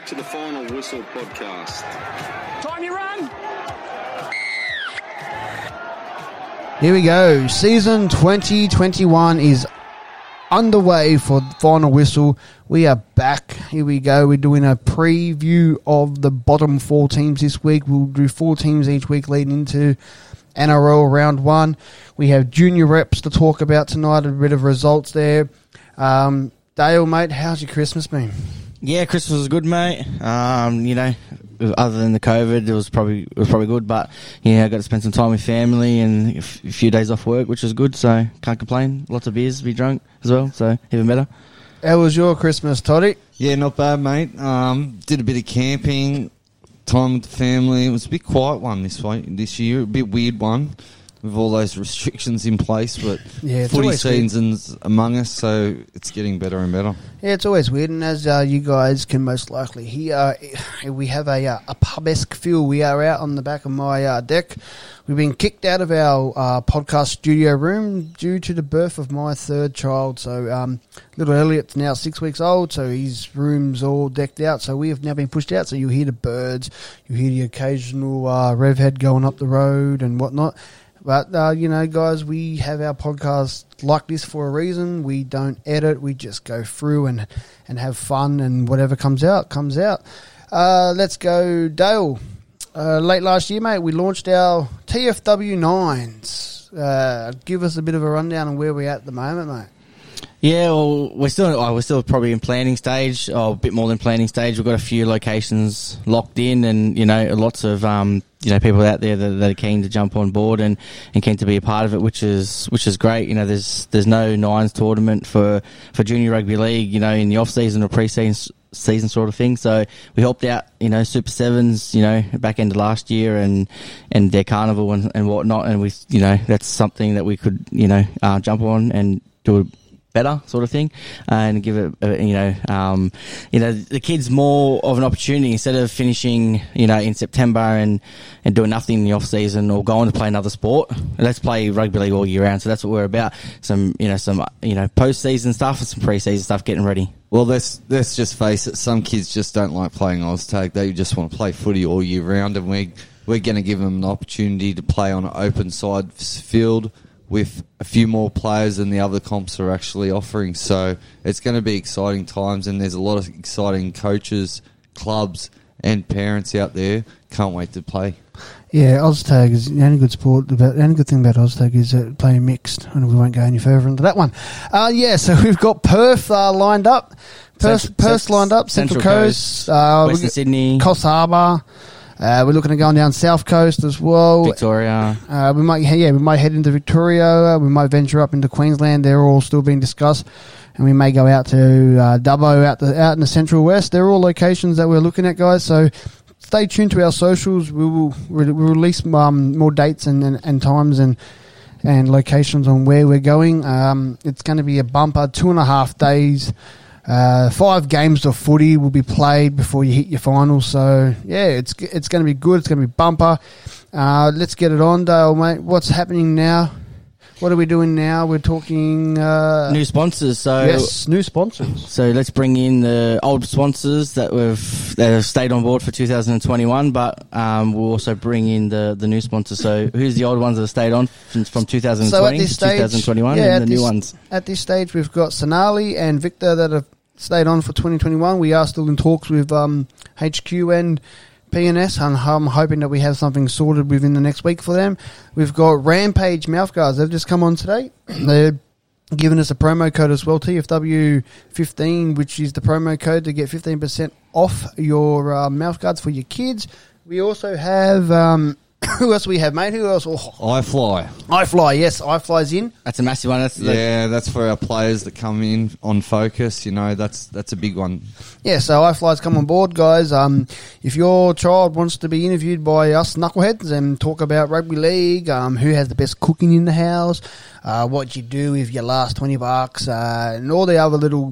to the Final Whistle podcast. Time you run! Here we go. Season 2021 is underway for Final Whistle. We are back. Here we go. We're doing a preview of the bottom four teams this week. We'll do 4 teams each week leading into NRL round 1. We have junior reps to talk about tonight, a bit of results there. Dale, mate, how's your Christmas been? Yeah, Christmas was good, mate. Other than the COVID, it was probably good. But yeah, I got to spend some time with family and a few days off work, which was good. So can't complain. Lots of beers to be drunk as well. So even better. How was your Christmas, Toddy? Yeah, not bad, mate. Did a bit of camping, time with the family. It was a bit quiet one this year, a bit weird one with all those restrictions in place. But yeah, footy season's among us, so it's getting better and better. Yeah, it's always weird, and as you guys can most likely hear, we have a pub-esque feel. We are out on the back of my deck. We've been kicked out of our podcast studio room due to the birth of my third child. So little Elliot's now 6 weeks old, so his room's all decked out. So we have now been pushed out, so you hear the birds, you hear the occasional rev head going up the road and whatnot. But, guys, we have our podcast like this for a reason. We don't edit. We just go through and have fun, and whatever comes out, comes out. Let's go, Dale. Late last year, mate, we launched our TFW 9s. Give us a bit of a rundown on where we're at the moment, mate. Yeah, well, we're still probably in planning stage, or a bit more than planning stage. We've got a few locations locked in, and lots of people out there that are keen to jump on board and keen to be a part of it, which is great. There's no nines tournament for junior rugby league, in the off season or pre-season sort of thing. So we helped out, Super Sevens, back end of last year and their carnival and whatnot, and we, that's something that we could, jump on and do better sort of thing, and give it, the kids more of an opportunity instead of finishing, in September and doing nothing in the off season or going to play another sport. Let's play rugby league all year round. So that's what we're about. Some post season stuff and some pre-season stuff getting ready. Well, let's just face it. Some kids just don't like playing Oztag. They just want to play footy all year round, and we're going to give them an opportunity to play on an open side field with a few more players than the other comps are actually offering. So it's going to be exciting times, and there's a lot of exciting coaches, clubs and parents out there. Can't wait to play. Yeah, Oztag is the only good sport. The only good thing about Oztag is playing mixed, and we won't go any further into that one. So we've got Perth lined up. Perth lined up, Central Coast, Western Sydney, Coffs Harbour. We're looking at going down South Coast as well. Victoria. We might head into Victoria. We might venture up into Queensland. They're all still being discussed, and we may go out to Dubbo out in the Central West. They're all locations that we're looking at, guys. So stay tuned to our socials. We will release more dates and times and locations on where we're going. It's going to be a bumper, 2.5 days. 5 games of footy will be played before you hit your finals. So, yeah, it's going to be good. It's going to be bumper. Let's get it on, Dale, mate. What's happening now? What are we doing now? We're talking... new sponsors. Yes, new sponsors. So let's bring in the old sponsors that have stayed on board for 2021, but we'll also bring in the new sponsors. So who's the old ones that have stayed on from 2020 so at this stage, 2021 and the new ones? At this stage, we've got Sonali and Victor that have stayed on for 2021. We are still in talks with HQ and PNS, and I'm hoping that we have something sorted within the next week for them. We've got Rampage mouthguards. They've just come on today. They're giving us a promo code as well, TFW15, which is the promo code to get 15% off your mouthguards for your kids. We also have... who else we have, mate? Who else? Oh. iFly, yes. iFly's in. That's a massive one. That's for our players that come in on focus. That's a big one. Yeah, so iFly's come on board, guys. If your child wants to be interviewed by us knuckleheads and talk about rugby league, who has the best cooking in the house, what you do with your last $20, and all the other little,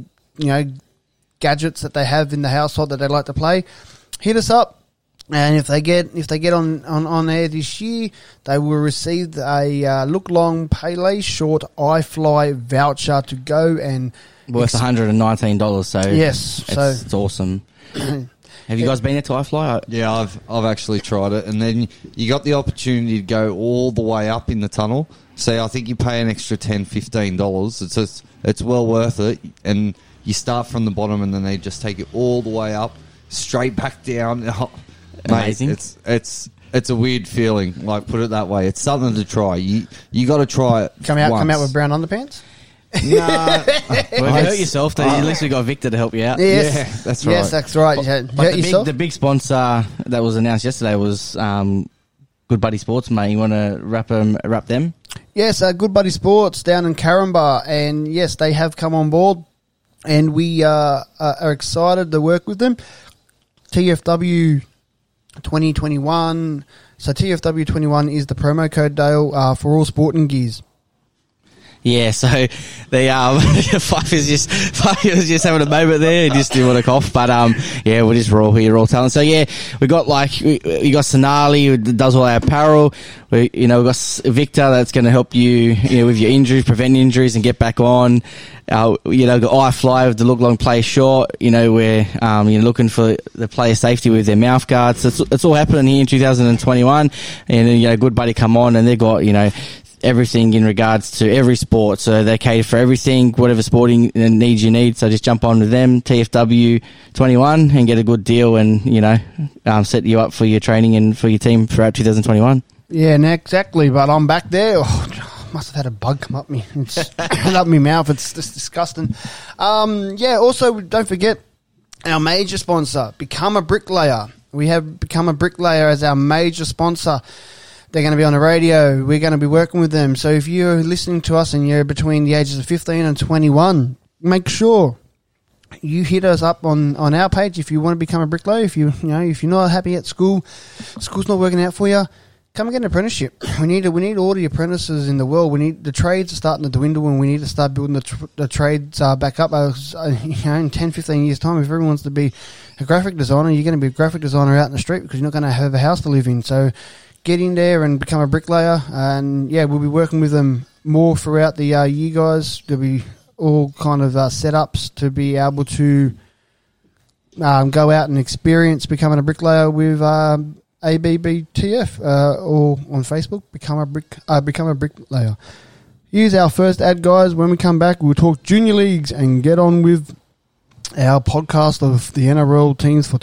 gadgets that they have in the household that they like to play, hit us up. And if they get on air this year, they will receive a look long, pay short iFly voucher to go and worth $119. So yes, it's awesome. Have you guys been there to iFly? Yeah, I've actually tried it, and then you got the opportunity to go all the way up in the tunnel. So I think you pay an extra $10-15. It's well worth it, and you start from the bottom, and then they just take you all the way up, straight back down. Oh, Amazing. Mate, it's a weird feeling. Like, put it that way. It's something to try. You got to try it. Come out with brown underpants. Nah. Well, if you hurt yourself, then at least we got Victor to help you out. Yes. Yeah, that's right. Yes, that's right. But the big sponsor that was announced yesterday was Good Buddy Sports, mate. You want to wrap them? Yes, Good Buddy Sports down in Caringbah, and yes, they have come on board, and we are excited to work with them. TFW 2021. So TFW 21 is the promo code, Dale, for all sporting gears. Yeah, so the Fife was just having a moment there. He just didn't want to cough, but yeah, we're just raw talent. So yeah, we got we got Sonali who does all our apparel. We got Victor that's going to help you with your injuries, prevent injuries, and get back on. Got iFly with the look long, play short. We're looking for the player safety with their mouth guards. So it's all happening here in 2021, and Good Buddy come on, and they've got everything in regards to every sport. So they cater for everything, whatever sporting needs you need. So just jump on with them, TFW 21, and get a good deal, and set you up for your training and for your team throughout 2021. Yeah, exactly. But I'm back there. Oh, must have had a bug come up me. It's up my mouth. It's just disgusting. Also, don't forget our major sponsor, Become a Bricklayer. We have Become a Bricklayer as our major sponsor. They're going to be on the radio. We're going to be working with them. So if you're listening to us and you're between the ages of 15 and 21, make sure you hit us up on our page if you want to become a bricklayer. If you're not happy at school, school's not working out for you, come and get an apprenticeship. We need all the apprentices in the world. The trades are starting to dwindle, and we need to start building the trades back up. In 10, 15 years' time, if everyone wants to be a graphic designer, you're going to be a graphic designer out in the street because you're not going to have a house to live in. So get in there and become a bricklayer, and we'll be working with them more throughout the year, guys. There'll be all kind of setups to be able to go out and experience becoming a bricklayer with ABBTF or on Facebook, become a bricklayer. Here's our first ad, guys. When we come back, we'll talk junior leagues and get on with our podcast of the NRL teams for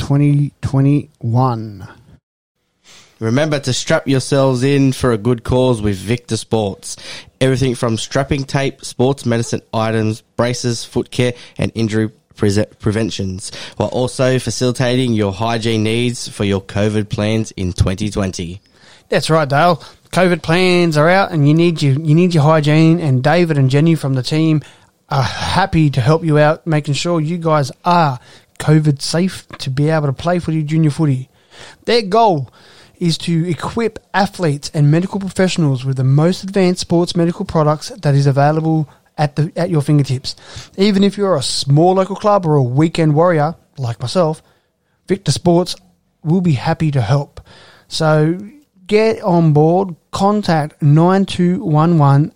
2021. Remember to strap yourselves in for a good cause with Victor Sports. Everything from strapping tape, sports medicine items, braces, foot care, and injury preventions, while also facilitating your hygiene needs for your COVID plans in 2020. That's right, Dale. COVID plans are out, and you need your hygiene. And David and Jenny from the team are happy to help you out, making sure you guys are COVID safe to be able to play for your junior footy. Their goal is to equip athletes and medical professionals with the most advanced sports medical products that is available at your fingertips. Even if you're a small local club or a weekend warrior like myself, Victor Sports will be happy to help. So get on board, contact 9211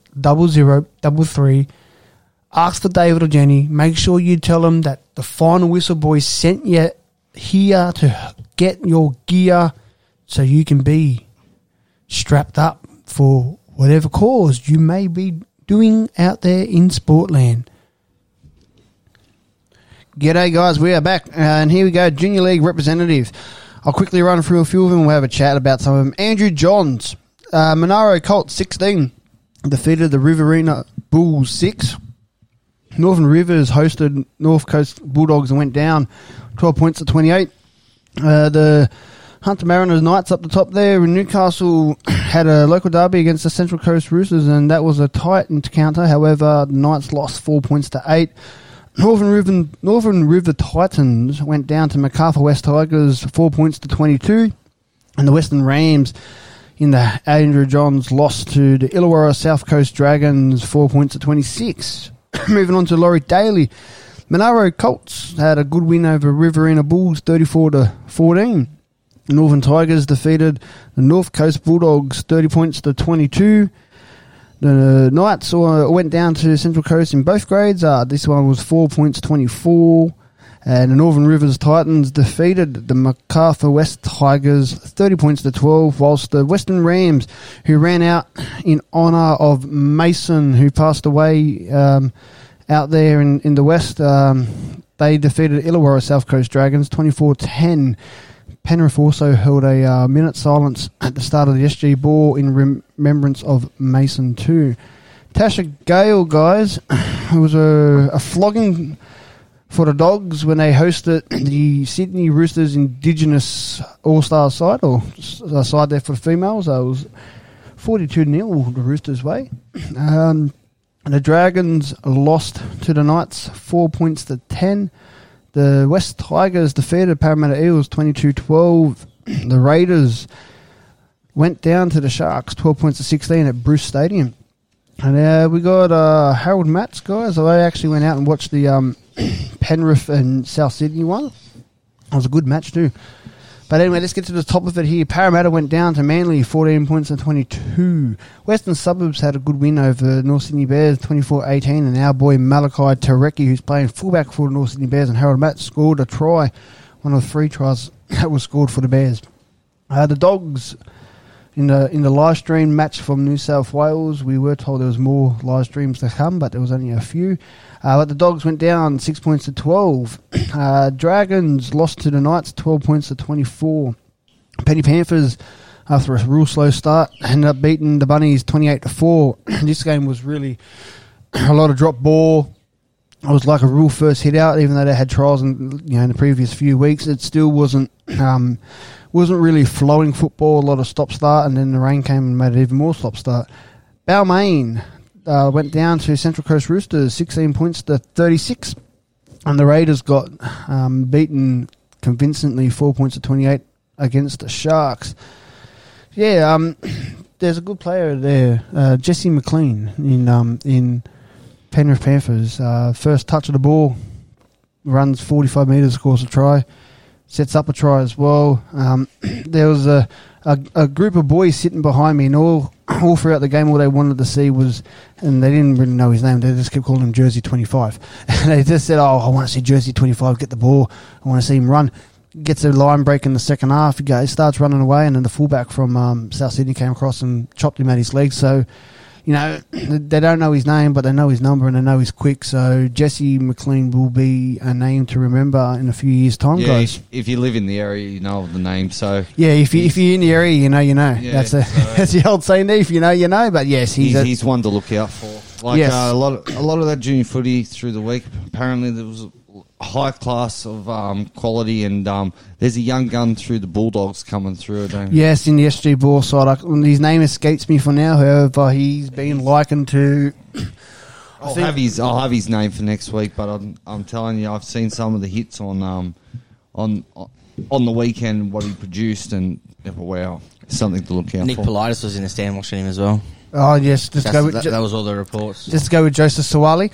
0033, ask for David or Jenny, make sure you tell them that the Final Whistle Boys sent you here to get your gear so you can be strapped up for whatever cause you may be doing out there in Sportland. G'day, guys. We are back. And here we go, Junior League representative. I'll quickly run through a few of them. We'll have a chat about some of them. Andrew Johns, Monaro Colts 16, defeated the Riverina Bulls 6. Northern Rivers hosted North Coast Bulldogs and went down 12 points to 28. The Hunter Mariners Knights up the top there. Newcastle had a local derby against the Central Coast Roosters, and that was a tight encounter. However, the Knights lost 4 points to 8. Northern River Titans went down to Macarthur West Tigers 4 points to 22. And the Western Rams in the Andrew Johns lost to the Illawarra South Coast Dragons 4 points to 26. Moving on to Laurie Daly. Monaro Colts had a good win over Riverina Bulls 34 to 14. The Northern Tigers defeated the North Coast Bulldogs 30 points to 22. The Knights went down to Central Coast in both grades. This one was 4 points 24. And the Northern Rivers Titans defeated the MacArthur West Tigers 30 points to 12, whilst the Western Rams, who ran out in honour of Mason, who passed away out there in the West, they defeated Illawarra South Coast Dragons 24-10. Penrith also held a minute silence at the start of the SG Ball in remembrance of Mason too. Tasha Gale, guys, it was a flogging for the Dogs when they hosted the Sydney Roosters Indigenous All-Star side, or a side there for the females. It was 42-0 the Roosters' way. The Dragons lost to the Knights 4 points to 10. The West Tigers defeated Parramatta Eels 22-12. The Raiders went down to the Sharks 12 points to 16 at Bruce Stadium. And we got Harold Matts, guys. I actually went out and watched the Penrith and South Sydney one. It was a good match too. But anyway, let's get to the top of it here. Parramatta went down to Manly 14 points to 22. Western Suburbs had a good win over North Sydney Bears 24-18. And our boy Malachi Tareki, who's playing fullback for the North Sydney Bears, and Harold Matts scored a try. One of the 3 tries that was scored for the Bears. The Dogs, in the live stream match from New South Wales, we were told there was more live streams to come, but there was only a few. But the Dogs went down 6 points to 12. Dragons lost to the Knights 12 points to 24. Penny Panthers, after a real slow start, ended up beating the Bunnies 28-4. This game was really a lot of drop ball. It was like a real first hit out, even though they had trials in the previous few weeks. It still wasn't really flowing football. A lot of stop start, and then the rain came and made it even more stop start. Balmain went down to Central Coast Roosters 16 points to 36, and the Raiders got beaten convincingly 4 points to 28 against the Sharks. Yeah, there's a good player there, Jesse McLean in Penrith Panthers. First touch of the ball, runs 45 metres, scores a try, sets up a try as well. There was a group of boys sitting behind me, and all throughout the game, all they wanted to see was, and they didn't really know his name, they just kept calling him Jersey 25. And they just said, I want to see Jersey 25 get the ball. I want to see him run. Gets a line break in the second half. He starts running away, and then the fullback from South Sydney came across and chopped him at his legs. So, they don't know his name, but they know his number and they know he's quick. So Jesse McLean will be a name to remember in a few years' time, guys. If you live in the area, you know the name. So yeah, if you're in the area, you know. Yeah, that's the old saying there. If you know, you know. But yes, he's one to look out for. Like yes. A lot of that junior footy through the week. Apparently, there was a high class of quality, and there's a young gun through the Bulldogs coming through. Yes, in the SG Ball side. His name escapes me for now. However, he's been likened to. I'll have his name for next week, but I'm telling you, I've seen some of the hits on the weekend, what he produced, and wow, something to look out Nick for. Nick Politis was in the stand watching him as well. Oh yes, that was all the reports. Just go with Joseph Sawali.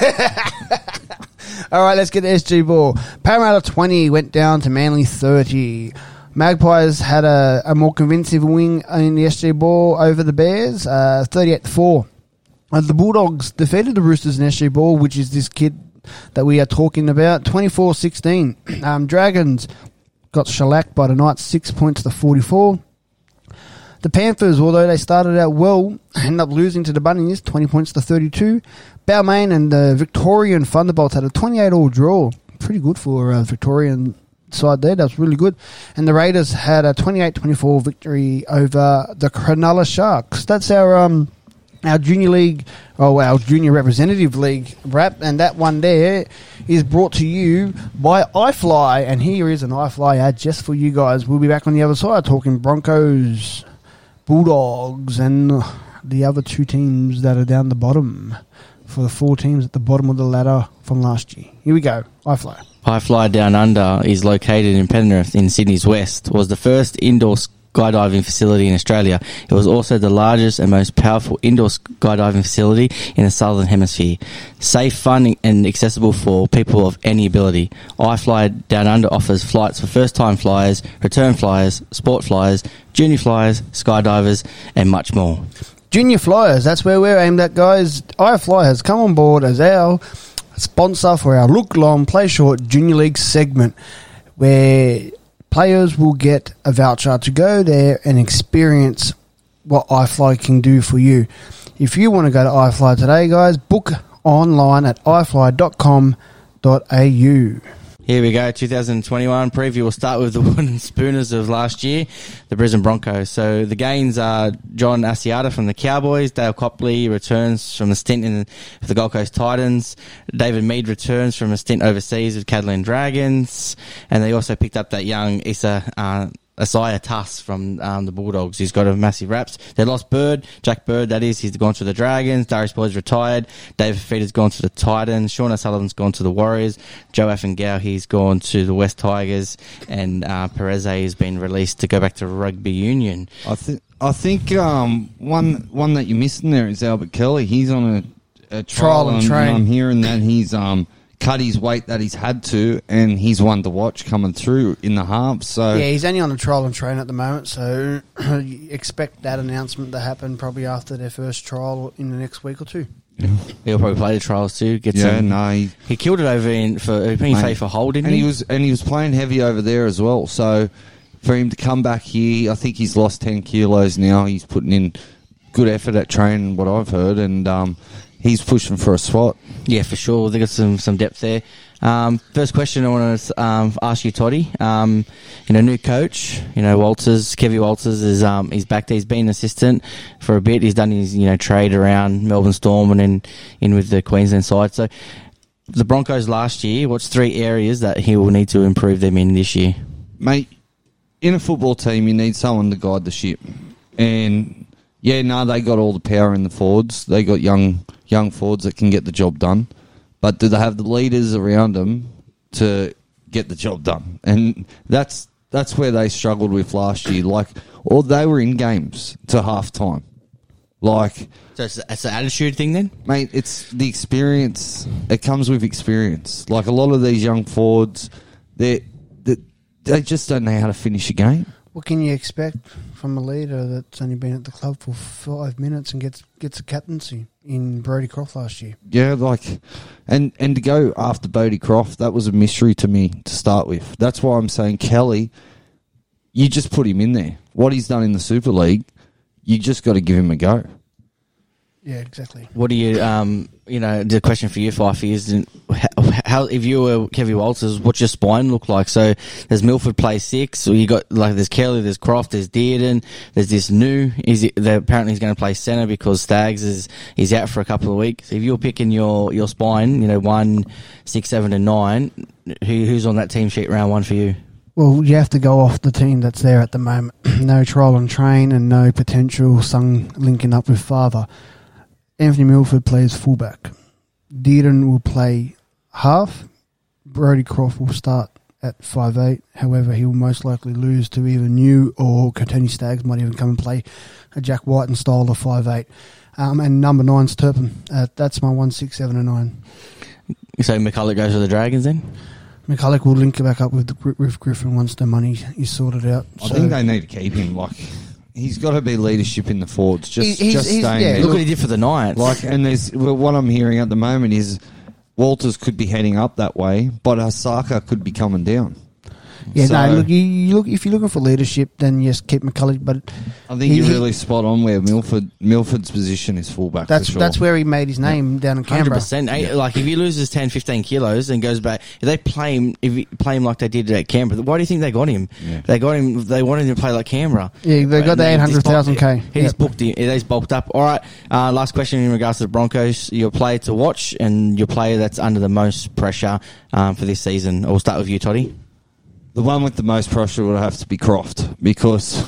All right, let's get to SG Ball. Parramatta 20 went down to Manly 30. Magpies had a more convincing win in the SG Ball over the Bears, 38-4. The Bulldogs defeated the Roosters in SG Ball, which is this kid that we are talking about, 24-16. Dragons got shellacked by the Knights 6 points to 44. The Panthers, although they started out well, ended up losing to the Bunnies 20 points to 32. Balmain and the Victorian Thunderbolts had a 28-all draw. Pretty good for Victorian side there. That was really good. And the Raiders had a 28-24 victory over the Cronulla Sharks. That's our junior league, our junior representative league wrap, and that one there is brought to you by iFly. And here is an iFly ad just for you guys. We'll be back on the other side talking Broncos, Bulldogs, and the other two teams that are down the bottom for the 4 teams at the bottom of the ladder from last year. Here we go. iFly. iFly Down Under is located in Penrith in Sydney's west. It was the first indoor skydiving facility in Australia. It was also the largest and most powerful indoor skydiving facility in the Southern Hemisphere. Safe, fun and accessible for people of any ability. iFly Down Under offers flights for first-time flyers, return flyers, sport flyers, junior flyers, skydivers and much more. Junior flyers, that's where we're aimed at, guys. iFly has come on board as our a sponsor for our Look Long, Play Short Junior League segment, where players will get a voucher to go there and experience what iFly can do for you. If you want to go to iFly today, guys, book online at ifly.com.au. Here we go, 2021 preview. We'll start with the wooden spooners of last year, the Brisbane Broncos. So the gains are John Asiata from the Cowboys, Dale Copley returns from a stint in the Gold Coast Titans, David Mead returns from a stint overseas with Catalan Dragons, and they also picked up that young Isaiah Tuss from the Bulldogs. He's got a massive raps. They lost Bird, Jack Bird, that is. He's gone to the Dragons. Darius Boyd's retired. David Fifita's gone to the Titans. Sean O'Sullivan's gone to the Warriors. Joe Affengau, he's gone to the West Tigers. And Perez has been released to go back to rugby union. I think one that you're missing there is Albert Kelly. He's on a trial and train. I'm hearing that he's cut his weight that he's had to, and he's one to watch coming through in the halves. So yeah, he's only on a trial and train at the moment, so expect that announcement to happen probably after their first trial in the next week or two. He'll probably play the trials too. He killed it over for Hull, didn't he? And he was playing heavy over there as well. So for him to come back here, I think he's lost 10 kilos now. He's putting in good effort at training, what I've heard, and he's pushing for a spot. Yeah, for sure. They got some depth there. First question I want to ask you, Toddy. New coach. Walters, Kevy Walters is he's back there. He's been assistant for a bit. He's done his trade around Melbourne Storm and then in with the Queensland side. So the Broncos last year. What's 3 areas that he will need to improve them in this year, mate? In a football team, you need someone to guide the ship, and they got all the power in the forwards. They got young forwards that can get the job done. But do they have the leaders around them to get the job done? And that's where they struggled with last year. Or they were in games to half time. So it's an attitude thing then? Mate, it's the experience. It comes with experience. A lot of these young forwards, they just don't know how to finish a game. What can you expect from a leader that's only been at the club for 5 minutes and gets a captaincy in Brodie Croft last year? Yeah, and to go after Brodie Croft, that was a mystery to me to start with. That's why I'm saying Kelly, you just put him in there. What he's done in the Super League, you just got to give him a go. Yeah, exactly. What do you, the question for you, Fifey, is how if you were Kevy Walters, what's your spine look like? So there's Milford plays 6, so you got there's Kelly, there's Croft, there's Dearden, there's this new. Apparently he's going to play centre because Staggs he's out for a couple of weeks. If you're picking your spine, 1, 6, 7, and 9, who's on that team sheet round 1 for you? Well, you have to go off the team that's there at the moment. No trial and train and no potential son linking up with father. Anthony Milford plays fullback. Dearden will play half. Brodie Croft will start at 5'8". However, he will most likely lose to either New or Tony Staggs might even come and play a Jack Whiten style of 5'8". And number 9's Turpin. That's my 1, 6, 7 and 9. So McCulloch goes to the Dragons then? McCulloch will link back up with Griffin once the money is sorted out. I think they need to keep him. He's got to be leadership in the forwards. Just staying there. Look what he did for the Knights. And what I'm hearing at the moment is Walters could be heading up that way, but Osaka could be coming down. Yeah, if you're looking for leadership, then yes, keep McCulloch. But I think you're really spot on where Milford's position is fullback. That's where he made his name down in Canberra. 100%. If he loses 10, 15 kilos and goes back, if he play him like they did at Canberra, why do you think they got him? Yeah. They got him. They wanted him to play like Canberra. Yeah, they got the 800,000 He's booked him. He's bulked up. All right. Last question in regards to the Broncos: your player to watch and your player that's under the most pressure for this season. We'll start with you, Toddy. The one with the most pressure would have to be Croft because,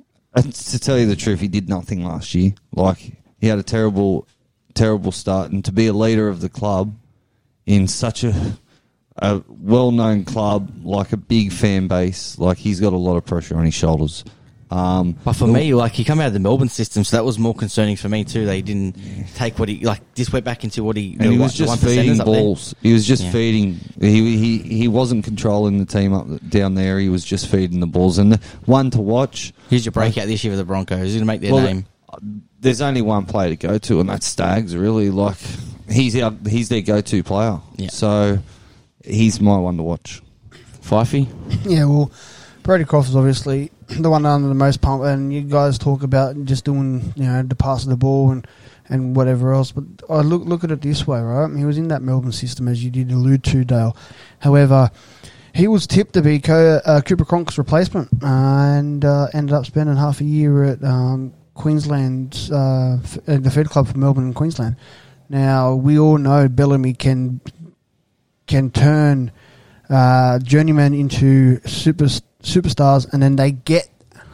to tell you the truth, he did nothing last year. He had a terrible, terrible start, and to be a leader of the club in such a well-known club, a big fan base, he's got a lot of pressure on his shoulders. But for me, he come out of the Melbourne system, so that was more concerning for me too. They didn't take what he just went back into what he. And he was just feeding balls. He was just feeding. He wasn't controlling the team down there. He was just feeding the balls. And the one to watch. Here's your breakout this year for the Broncos. Who's going to make their name? There's only one player to go to, and that's Staggs. Really, he's their go-to player. Yeah. So he's my one to watch. Fifey? Yeah, well, Brody Croft is obviously the one under the most pump, and you guys talk about just doing, the pass of the ball and whatever else. But I look at it this way, right? He was in that Melbourne system, as you did allude to, Dale. However, he was tipped to be Cooper Cronk's replacement, and ended up spending half a year at Queensland, the Fed Club for Melbourne and Queensland. Now, we all know Bellamy can turn journeyman into superstars, and then they get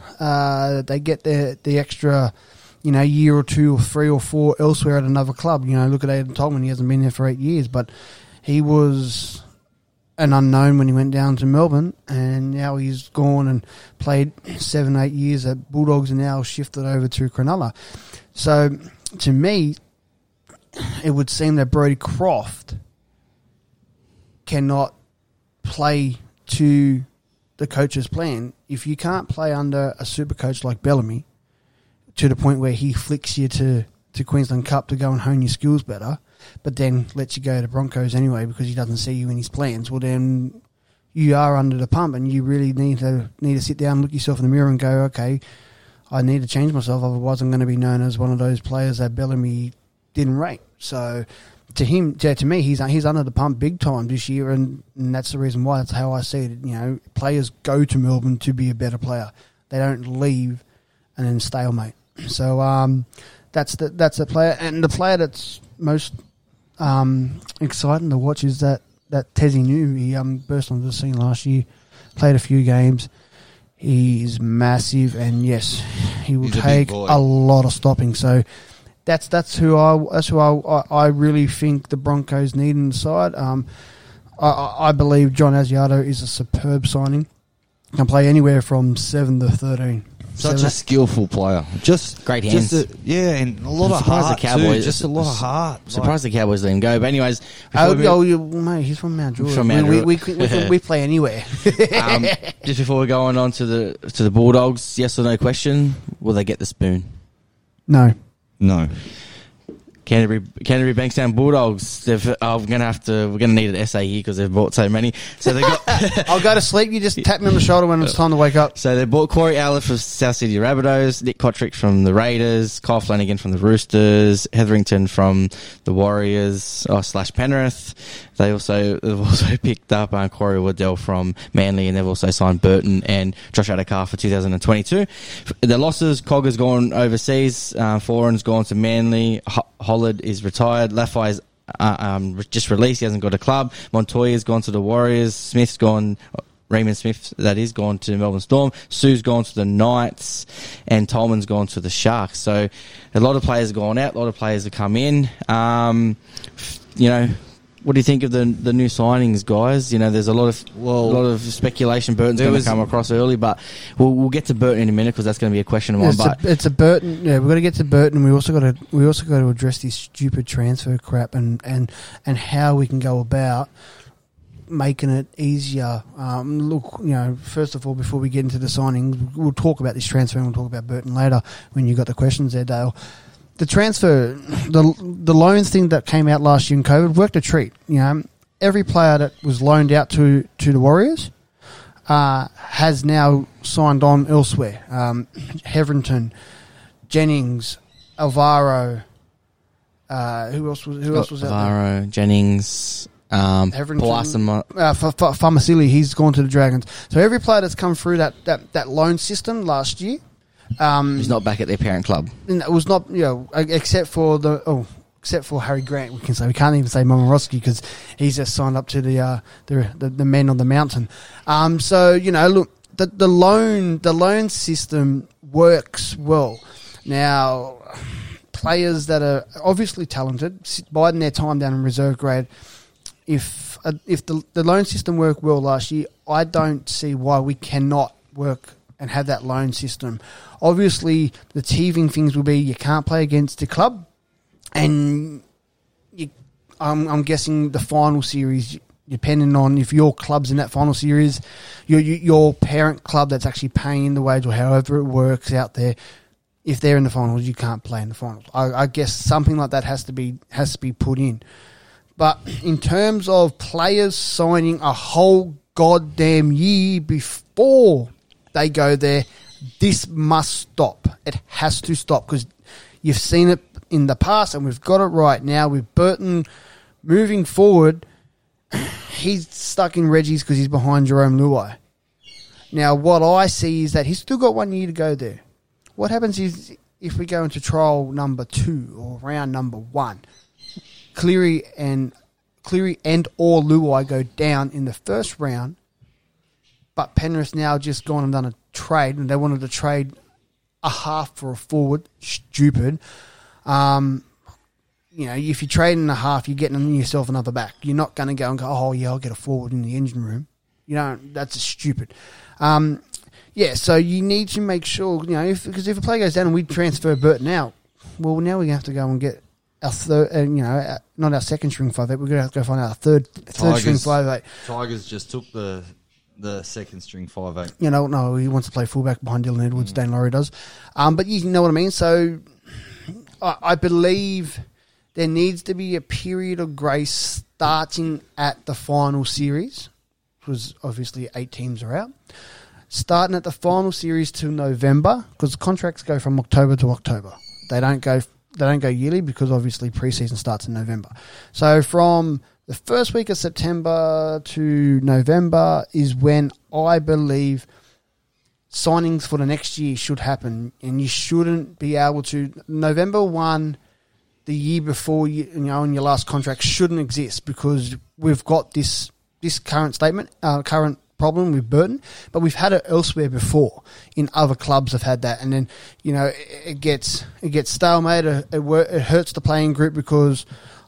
the extra, year or 2 or 3 or 4 elsewhere at another club. Look at Aidan Tolman; he hasn't been there for 8 years, but he was an unknown when he went down to Melbourne, and now he's gone and played 7-8 years at Bulldogs, and now shifted over to Cronulla. So, to me, it would seem that Brody Croft cannot play to the coach's plan. If you can't play under a super coach like Bellamy to the point where he flicks you to Queensland Cup to go and hone your skills better, but then lets you go to Broncos anyway because he doesn't see you in his plans, well then you are under the pump, and you really need to sit down, look yourself in the mirror and go, okay, I need to change myself, otherwise I'm going to be known as one of those players that Bellamy didn't rate. So to me, he's under the pump big time this year, and that's the reason why. That's how I see it. Players go to Melbourne to be a better player. They don't leave and then stalemate. So that's the player, and the player that's most exciting to watch is that Tezzy New. He burst onto the scene last year, played a few games. He's massive, and yes, he will take a lot of stopping. So that's who I really think the Broncos need in the side. I believe John Asiato is a superb signing. Can play anywhere from 7 to 13. Such a skillful player. Just great hands. And a lot of heart too. Just a lot of heart. Surprised the Cowboys let him go. But anyways, mate, he's from Mount Druitt. We play anywhere. Just before we go on to the Bulldogs, yes or no question: will they get the spoon? No. Canterbury Bankstown Bulldogs. We're gonna need an essay here because they've bought so many. So they got. I'll go to sleep. You just tap me on the shoulder when it's time to wake up. So they bought Corey Allen from South Sydney Rabbitohs, Nick Kotrick from the Raiders, Kyle Flanagan from the Roosters, Hetherington from the Warriors / Penrith. They've also picked up Corey Waddell from Manly, and they've also signed Burton and Josh Adokar for 2022. The losses: Cogger's gone overseas, Foran's gone to Manly. Hollard is retired. Laffey's just released. He hasn't got a club. Montoya's gone to the Warriors. Smith's gone. Raymond Smith, that is, gone to Melbourne Storm. Sue's gone to the Knights, and Tolman's gone to the Sharks. So a lot of players have gone out. A lot of players have come in. What do you think of the new signings, guys? There's a lot of speculation. Burton's going to come across early, but we'll get to Burton in a minute because that's going to be a question of mine. It's a Burton. Yeah, we've got to get to Burton. We also got to address this stupid transfer crap and how we can go about making it easier. First of all, before we get into the signings, we'll talk about this transfer and we'll talk about Burton later when you got the questions there, Dale. The transfer, the loans thing that came out last year in COVID worked a treat. Every player that was loaned out to the Warriors has now signed on elsewhere. Hetherington, Jennings, Alvaro. Who else was out there? Alvaro, Jennings, Famasili, he's gone to the Dragons. So every player that's come through that loan system last year. He's not back at their parent club. It was not, except for Harry Grant. We can't even say Momorowski because he's just signed up to the men on the mountain. Look, the loan system works well. Now, players that are obviously talented, biding their time down in reserve grade. If the loan system worked well last year, I don't see why we cannot work and have that loan system. Obviously, the teething things will be you can't play against the club, and I'm guessing the final series, depending on if your club's in that final series, your parent club that's actually paying the wage or however it works out there if they're in the finals, you can't play in the finals. I guess something like that has to be put in. But in terms of players signing a whole goddamn year before they go there, this must stop. It has to stop because you've seen it in the past and we've got it right now with Burton moving forward. He's stuck in Reggie's because he's behind Jerome Luai. Now, what I see is that he's still got 1 year to go there. What happens is if we go into trial number 2 or round number 1, Cleary and or Luai go down in the first round, but Penrith now just gone and done a trade, and they wanted to trade a half for a forward. Stupid. If you're trading a half, you're getting yourself another back. You're not going to go and go, oh, yeah, I'll get a forward in the engine room. That's stupid. So you need to make sure, because if a player goes down and we transfer Burton out, well, now we have to go and get our third, not our second string 5'8", we're going to have to go find our third string 5'8". Tigers just took the second string 5'8". No, he wants to play fullback behind Dylan Edwards. Dane Laurie does. But you know what I mean? So I believe there needs to be a period of grace starting at the final series, because obviously 8 teams are out. Starting at the final series to November, because the contracts go from October to October. They don't go yearly because obviously preseason starts in November. So from the first week of September to November is when I believe signings for the next year should happen, and you shouldn't be able to. November 1, the year before in your last contract shouldn't exist because we've got this current current problem with Burton, but we've had it elsewhere before. In other clubs have had that, and then it gets stalemate. It hurts the playing group because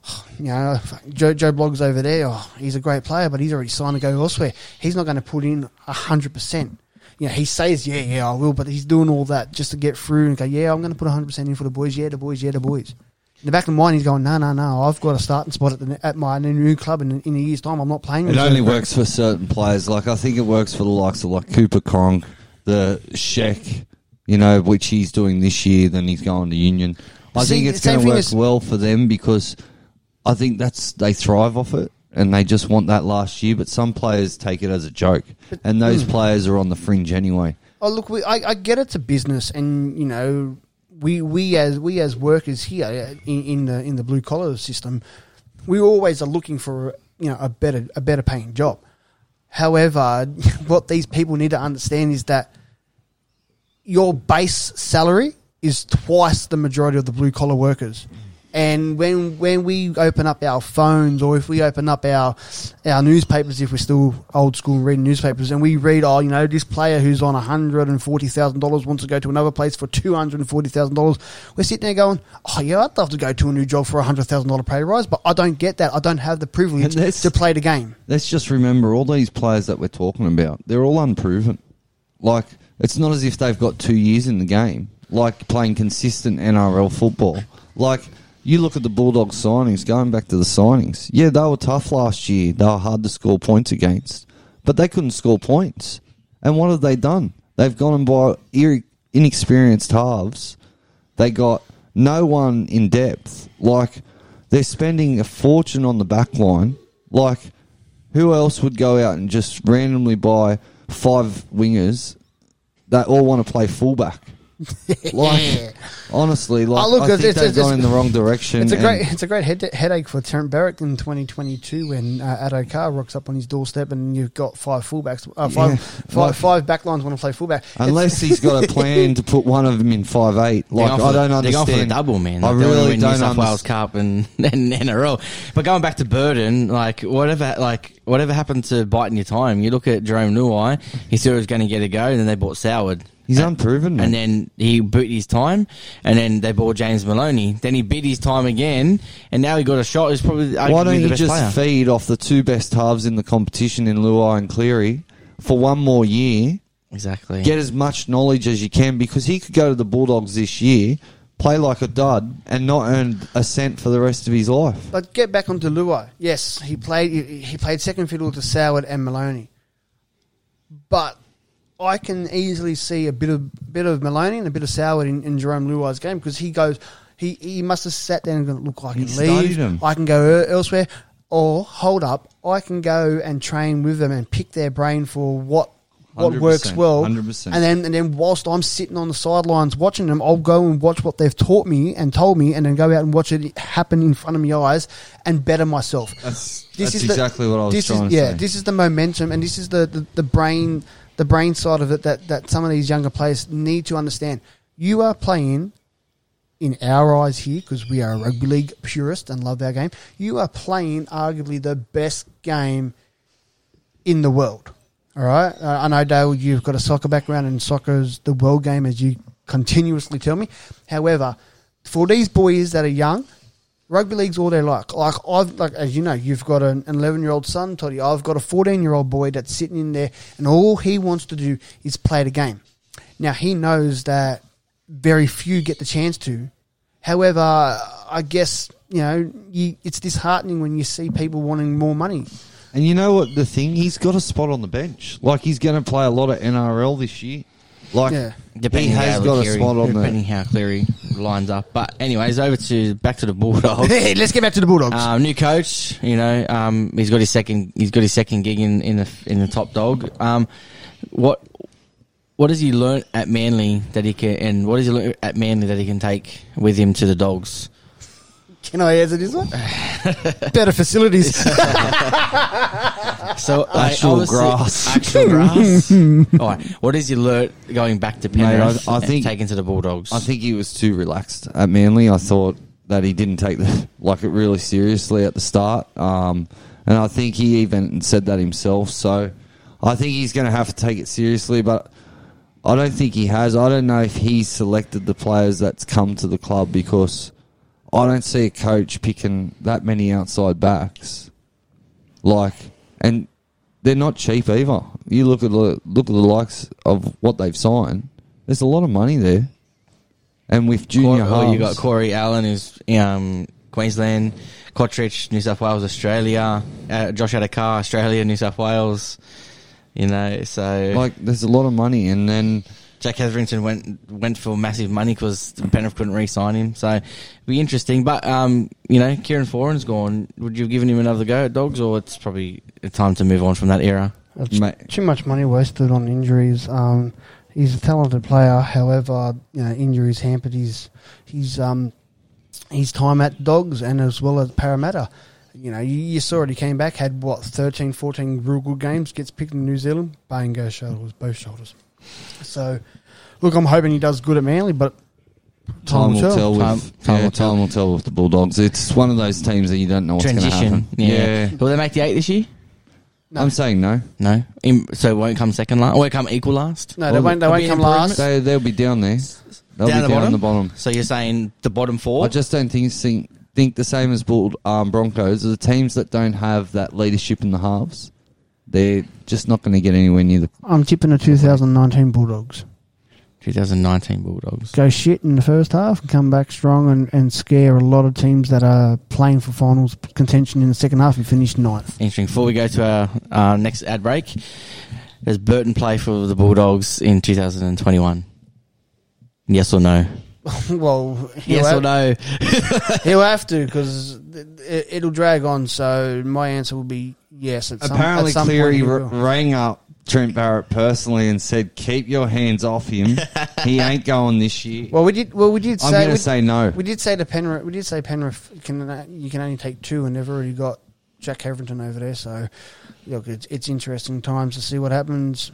Joe Blogg's over there. Oh, he's a great player, but he's already signed to go elsewhere. He's not going to put in 100%. He says, yeah, I will, but he's doing all that just to get through and go, yeah, I'm going to put 100% in for the boys. Yeah, the boys. In the back of the mind, he's going, no, I've got a starting spot at my new club, and in a year's time, I'm not playing. It only works for certain players. Like, I think it works for the likes of like Cooper Cronk, the Sheck, which he's doing this year, then he's going to Union. I think it's going to work well for them because I think they thrive off it, and they just want that last year. But some players take it as a joke, and those players are on the fringe anyway. Oh, look, I get it's a business, and we as workers here in the blue collar system, we always are looking for a better paying job. However, what these people need to understand is that your base salary is twice the majority of the blue collar workers. And when we open up our phones, or if we open up our newspapers, if we're still old school reading newspapers, and we read, this player who's on $140,000 wants to go to another place for $240,000, we're sitting there going, oh yeah, I'd love to go to a new job for $100,000 pay rise, but I don't get that. I don't have the privilege to play the game. Let's just remember, all these players that we're talking about, they're all unproven. Like, it's not as if they've got 2 years in the game, like playing consistent NRL football. Like, you look at the Bulldogs signings, going back to the signings. Yeah, they were tough last year. They were hard to score points against. But they couldn't score points. And what have they done? They've gone and bought inexperienced halves. They got no one in depth. Like, they're spending a fortune on the back line. Like, who else would go out and just randomly buy 5 wingers that all want to play fullback? Honestly, I think they've gone in the wrong direction. It's a great headache for Trent Barrett in 2022 when Addo Carr rocks up on his doorstep and you've got 5 fullbacks, five backlines want to play fullback. Unless he's got a plan to put one of them in 5'8". I don't understand. They're going for the double, man. I really don't New South Wales Cup and NRL. But going back to Burton, whatever happened to biting your time? You look at Jerome Luai, he thought he was going to get a go, and then they bought Soward. He's unproven, man. And then he beat his time, and then they bought James Maloney. Then he beat his time again, and now he got a shot. He's probably why don't you just player. Feed off the 2 best halves in the competition in Luai and Cleary for 1 more year? Exactly. Get as much knowledge as you can, because he could go to the Bulldogs this year, play like a dud, and not earn a cent for the rest of his life. But get back onto Luai. Yes, he played second fiddle to Soward and Maloney, but I can easily see a bit of Maloney and a bit of Soward in Jerome Luai's game, because he goes, he must have sat down and gone, look, I can studied leave, him. I can go elsewhere, or hold up, I can go and train with them and pick their brain for what 100%, works well, 100%. and then whilst I'm sitting on the sidelines watching them, I'll go and watch what they've taught me and told me, and then go out and watch it happen in front of my eyes and better myself. That's is exactly what I was trying to say. This is the momentum, and this is the brain side of it that some of these younger players need to understand. You are playing, in our eyes here, because we are a rugby league purist and love our game, you are playing arguably the best game in the world. All right? I know, Dale, you've got a soccer background, and soccer's the world game, as you continuously tell me. However, for these boys that are young, rugby league's all they like. As you know, you've got an 11-year-old son, Toddy. I've got a 14-year-old boy that's sitting in there, and all he wants to do is play the game. Now, he knows that very few get the chance to. However, I guess, it's disheartening when you see people wanting more money. And you know what the thing? He's got a spot on the bench. Like, he's going to play a lot of NRL this year. Like, Yeah. he has got a spot on depending the... how Cleary lines up. But anyways, back to the Bulldogs. Hey, let's get back to the Bulldogs. New coach, he's got his second gig in the top dog. What has he learnt at Manly that he can, and what has he learnt at Manly that he can take with him to the Dogs? Can I answer this one? Better facilities. So Actual grass. Actual grass. All right. What has he learnt going back to Penrith I think- and taken to the Bulldogs? I think he was too relaxed at Manly. I thought that he didn't take it really seriously at the start. And I think he even said that himself. So I think he's going to have to take it seriously, but I don't think he has. I don't know if he's selected the players that's come to the club, because I don't see a coach picking that many outside backs. And they're not cheap either. You look at the likes of what they've signed. There's a lot of money there. And with junior halves, you got Corey Allen, who's Queensland, Kotrich, New South Wales, Australia, Josh Adakar, Australia, New South Wales. So there's a lot of money, and then Jack Hetherington went for massive money because Penrith couldn't re-sign him. So it'd be interesting. But Kieran Foran's gone. Would you have given him another go at Dogs, or it's probably time to move on from that era? Too much money wasted on injuries. He's a talented player. However, injuries hampered his time at Dogs and as well as Parramatta. You saw it. He came back, had 13, 14 real good games. Gets picked in New Zealand, bang goes shoulders, both shoulders. So, look, I'm hoping he does good at Manly, but time will tell. Time will tell with the Bulldogs. It's one of those teams that you don't know what's going to happen. Yeah. Will they make the 8 this year? No. I'm saying no. No. So it won't come second last? Or won't come equal last? No, they won't come last. They'll be down there. They'll Down be the down the bottom. So you're saying the bottom 4? I just don't think the same as Broncos. The teams that don't have that leadership in the halves, they're just not going to get anywhere near the... I'm tipping the 2019 Bulldogs. 2019 Bulldogs. Go shit in the first half and come back strong and scare a lot of teams that are playing for finals contention in the second half and finish 9th. Interesting. Before we go to our next ad break, does Burton play for the Bulldogs in 2021? Yes or no? Well, Yes or no? he'll have to, because it'll drag on. So my answer will be yes. Apparently, at some Cleary point he will. rang up Trent Barrett personally and said, "Keep your hands off him. He ain't going this year." Well, we did say. I'm going to say no. We did say to Penrith. We did say Penrith you can only take 2, and they've already got Jack Hetherington over there. So, look, it's interesting times to see what happens.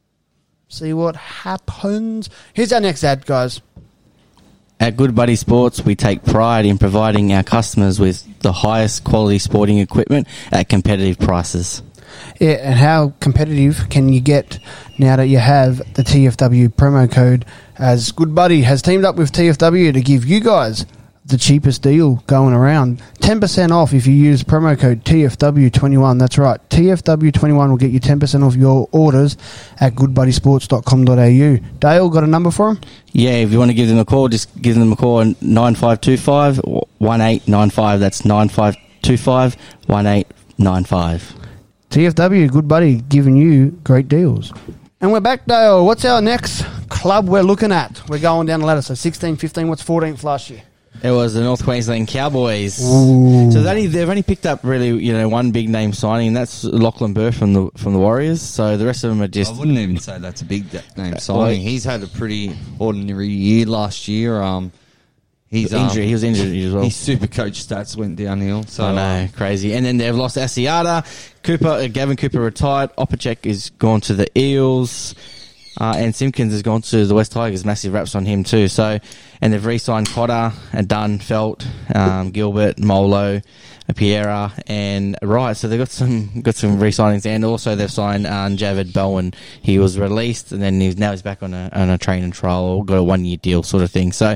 Here's our next ad, guys. At Good Buddy Sports, we take pride in providing our customers with the highest quality sporting equipment at competitive prices. Yeah, and how competitive can you get now that you have the TFW promo code, as Good Buddy has teamed up with TFW to give you guys the cheapest deal going around. 10% off if you use promo code TFW21. That's right. TFW21 will get you 10% off your orders at goodbuddysports.com.au. Dale, got a number for him? Yeah, if you want to give them a call, just give them a call on 9525 1895. That's 9525 1895. TFW, Good Buddy, giving you great deals. And we're back, Dale. What's our next club we're looking at? We're going down the ladder. So 16, 15, what's 14th last year? It was the North Queensland Cowboys. Ooh. So they've only picked up really, one big name signing, and that's Lachlan Burr from the Warriors. So the rest of them are just. I wouldn't even say that's a big name signing. He's had a pretty ordinary year last year. He's injured. He was injured as well. His super coach stats went downhill. So I know, crazy. And then they've lost Asiata. Gavin Cooper retired. Opacek is gone to the Eels. And Simpkins has gone to the West Tigers. Massive raps on him too. So, and they've re-signed Cotter and Dunn, Felt, Gilbert, Molo, Piera, and Wright. So they've got some re-signings, and also they've signed Javid Bowen. He was released, and then he's back on a training trial, or got a 1-year deal sort of thing. So,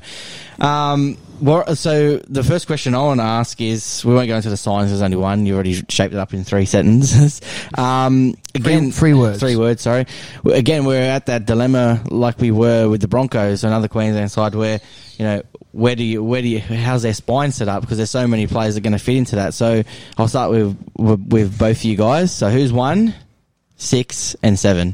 so the first question I want to ask is, we won't go into the signs. There's only one. You already shaped it up in 3 sentences. Again, 3 words. 3 words. Sorry. Again, we're at that dilemma like we were with the Broncos, another Queensland side, where where do you how's their spine set up? Because there's so many players that are going to fit into that. So I'll start with both of you guys. So who's 1, 6, and 7?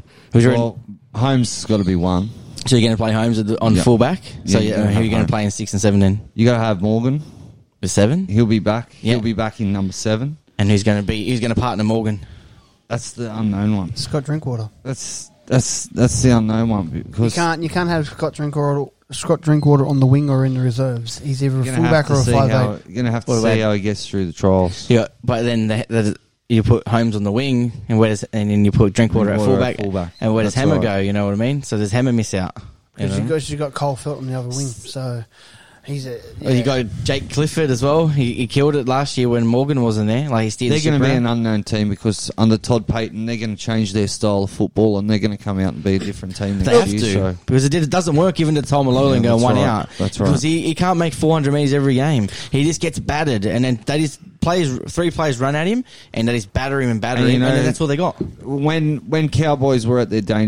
Holmes has got to be 1. So you're going to play Holmes on fullback? So who are you going to play in 6 and 7 then? You got to have Morgan. The 7? He'll be back. He'll be back in number 7. And who's going to partner Morgan? That's the unknown one. Scott Drinkwater. That's the unknown one, because you can't have Scott Drinkwater on the wing or in the reserves. He's either a fullback or a 5'8". You're going to have to see how he gets through the trials. Yeah, but then you put Holmes on the wing, and then you put Drinkwater at fullback. And where does Hammer go? You know what I mean? So does Hammer miss out? Because you got Cole Felt on the other wing, so he's you got Jake Clifford as well. He killed it last year when Morgan wasn't there. Like, he steered they're going to be an unknown team, because under Todd Payton they're going to change their style of football, and they're going to come out and be a different team next They have year, to, so. because it doesn't work even to Tom Malolo and go 1 out. That's right. Because he can't make 400 metres every game. He just gets battered, and then they just 3 players run at him, and they just batter him, and then that's all they got. When Cowboys were at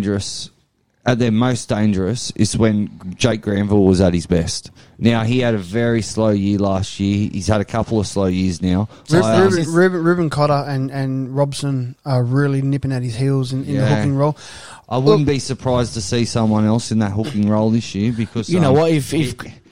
their most dangerous is when Jake Granville was at his best. Now, he had a very slow year last year. He's had a couple of slow years now. Ruben Cotter and Robson are really nipping at his heels in the hooking role. I wouldn't be surprised to see someone else in that hooking role this year, because you know what, if he's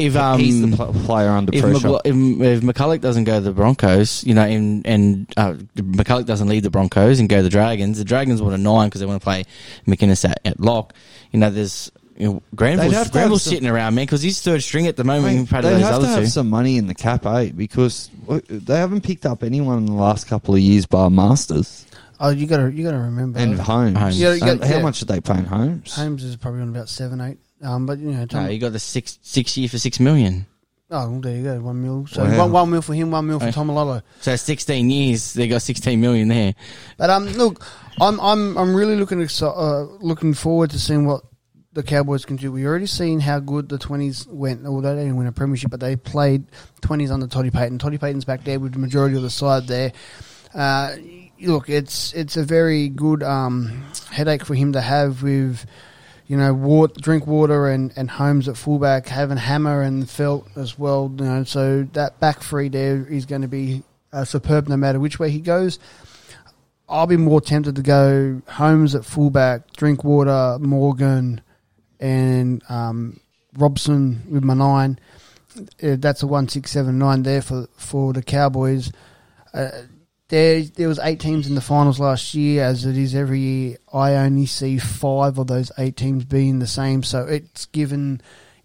the player under pressure. If McCulloch doesn't go to the Broncos, and McCulloch doesn't lead the Broncos and go to the Dragons want a 9 because they want to play McInnes at lock. There's Granville's sitting around, man, because he's third string at the moment. They have to have some money in the cap, because they haven't picked up anyone in the last couple of years bar Masters. Oh, you got to remember. And Holmes. How much are they paying Holmes? Holmes is probably on about 7, 8. But you got the 6 year for $6 million. Oh, well, there you go, $1 million. So $1 million for him, $1 million for Tom Malolo. So 16 years, they got $16 million there. But look, I'm really looking forward to seeing what the Cowboys can do. We already seen how good the 20s went. Well, they didn't win a premiership, but they played 20s under Toddy Payton. Toddy Payton's back there with the majority of the side there. Look, it's a very good headache for him to have with, Drinkwater and Holmes at fullback, having Hammer and Felt as well. So that back three there is going to be superb no matter which way he goes. I'll be more tempted to go Holmes at fullback, Drinkwater, Morgan, and Robson with my 9. That's a 1, 6, 7, 9 there for the Cowboys. There was 8 teams in the finals last year, as it is every year. I only see 5 of those 8 teams being the same, so it's given